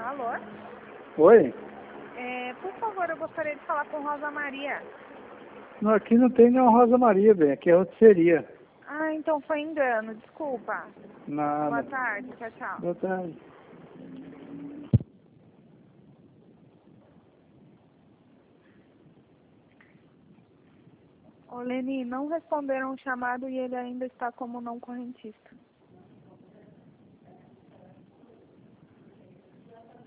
Alô? Oi? Por favor, eu gostaria de falar com Rosa Maria. Não, aqui não tem nenhuma Rosa Maria, bem. Aqui é rotisseria. Ah, então foi engano. Desculpa. Nada. Boa tarde. Tchau, tchau. Boa tarde. Ô, Leni, não responderam o chamado e ele ainda está como não correntista.